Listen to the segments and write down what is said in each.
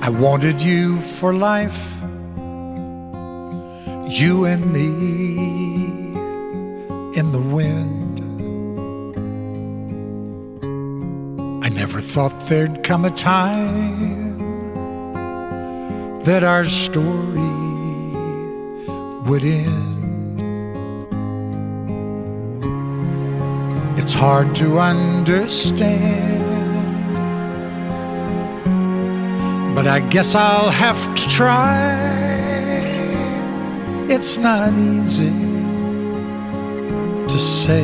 I wanted you for life, you and me in the wind. I never thought there'd come a time that our story would end. It's hard to understand, but I guess I'll have to try. It's not easy to say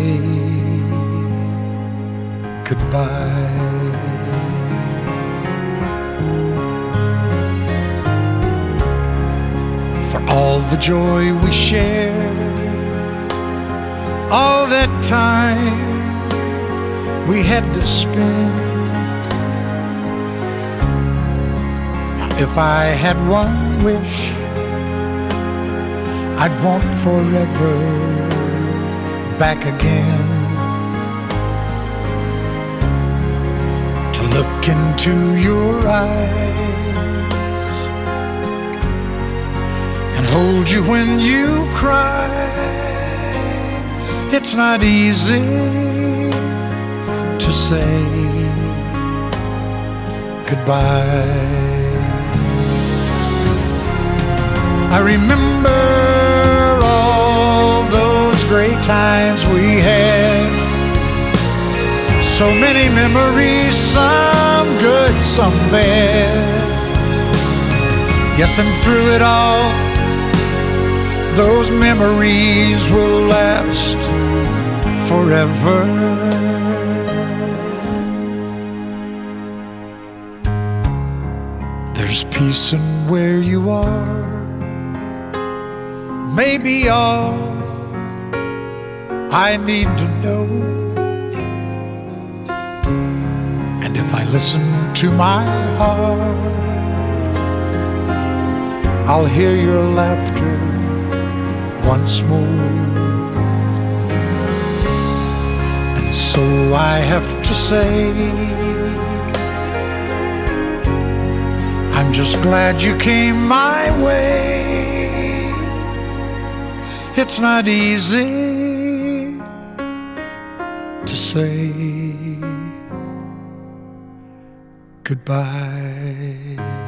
goodbye. For all the joy we shared, all that time we had to spend. If I had one wish, I'd want forever back again. To look into your eyes and hold you when you cry. It's not easy to say goodbye. I remember all those great times we had. So many memories, some good, some bad. Yes, and through it all, those memories will last forever. There's peace in where you are, maybe all I need to know. And if I listen to my heart, I'll hear your laughter once more. And so I have to say, I'm just glad you came my way. It's not easy to say goodbye.